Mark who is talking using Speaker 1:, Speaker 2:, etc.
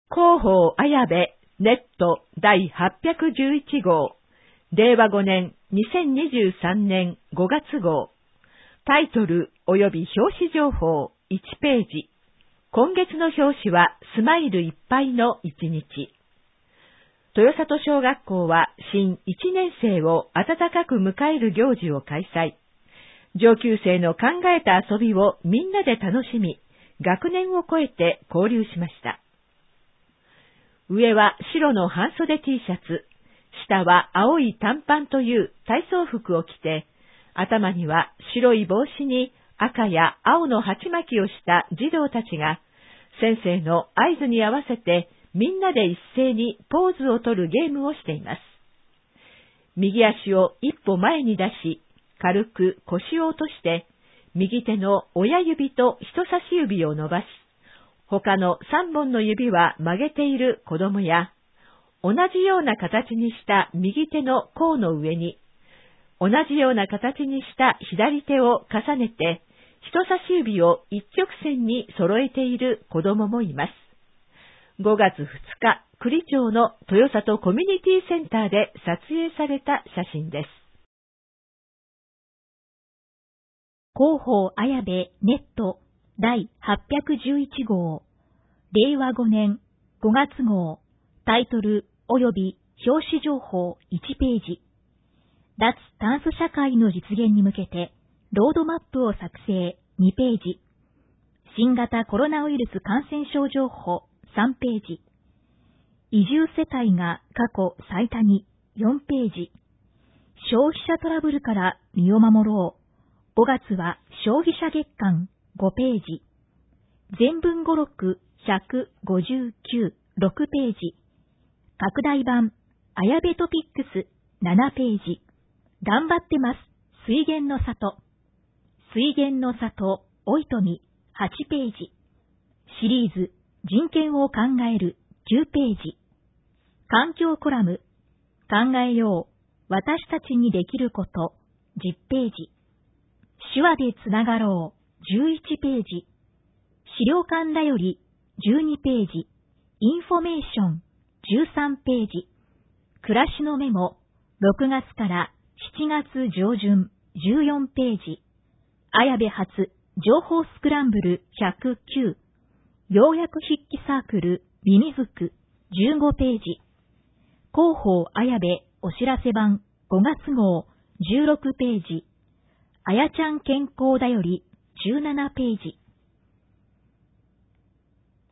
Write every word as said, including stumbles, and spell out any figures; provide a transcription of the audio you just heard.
Speaker 1: 広報綾部ネットだいはっぴゃくじゅういち号、れいわごねんにせんにじゅうさんねんごがつ号、タイトル及び表紙情報いちページ。今月の表紙はスマイルいっぱいの一日。豊里小学校は新いちねん生を温かく迎える行事を開催。上級生の考えた遊びをみんなで楽しみ、学年を超えて交流しました。上は白の半袖 T シャツ、下は青い短パンという体操服を着て、頭には白い帽子に赤や青の鉢巻きをした児童たちが、先生の合図に合わせてみんなで一斉にポーズをとるゲームをしています。右足を一歩前に出し、軽く腰を落として、右手の親指と人差し指を伸ばし、他の三本の指は曲げている子供や、同じような形にした右手の甲の上に、同じような形にした左手を重ねて、人差し指を一直線に揃えている子供もいます。ごがつふつか、栗町の豊里コミュニティセンターで撮影された写真です。
Speaker 2: 広報綾部ネットだいはっぴゃくじゅういち号、れいわごねんごがつ号、タイトル及び表紙情報いちページ。脱炭素社会の実現に向けてロードマップを作成にページ。新型コロナウイルス感染症情報さんページ。移住世帯が過去最多によんページ。消費者トラブルから身を守ろう。ごがつは消費者月間ごページ。全文語録ひゃくごじゅうきゅう、ろくページ。拡大版綾部トピックスななページ。頑張ってます水源の里。水源の里おいとみはちページ。シリーズ人権を考えるきゅうページ。環境コラム考えよう私たちにできることじゅっページ。手話でつながろうじゅういちページ。資料館だよりじゅうにページ。インフォメーションじゅうさんページ。暮らしのメモろくがつからしちがつ上旬じゅうよんページ。綾部発情報スクランブルひゃくきゅう。要約筆記サークルミミズクじゅうごページ。広報綾部お知らせ版ごがつ号じゅうろくページ。あやちゃん健康だよりじゅうななページ。